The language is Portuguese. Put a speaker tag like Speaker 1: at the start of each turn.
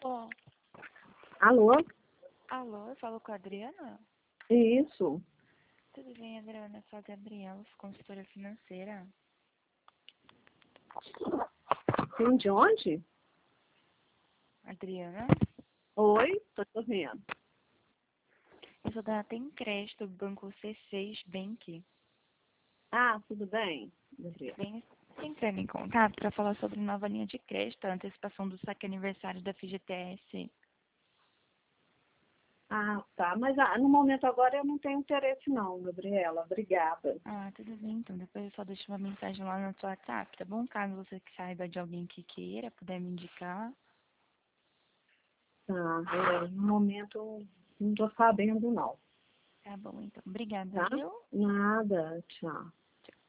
Speaker 1: Alô?
Speaker 2: Alô?
Speaker 1: Alô, eu falo com a Adriana?
Speaker 2: Isso.
Speaker 1: Tudo bem, Adriana? Eu sou a Gabriela, consultora financeira.
Speaker 2: Sim, de onde?
Speaker 1: Adriana?
Speaker 2: Oi, tô te ouvindo.
Speaker 1: Eu sou da Tem Crédito do Banco C6 Bank.
Speaker 2: Ah, tudo bem, Gabriela?
Speaker 1: Bem, entrando em contato para falar sobre nova linha de crédito, a antecipação do saque aniversário da FGTS.
Speaker 2: Ah, tá. Mas no momento agora eu não tenho interesse não, Gabriela. Obrigada.
Speaker 1: Ah, tudo bem, então depois eu só deixo uma mensagem lá no seu WhatsApp, tá bom? Caso você que saiba de alguém que queira, puder me indicar.
Speaker 2: Tá, no momento eu não tô sabendo não.
Speaker 1: Tá bom, então. Obrigada,
Speaker 2: Tá?
Speaker 1: viu?
Speaker 2: Nada, tchau.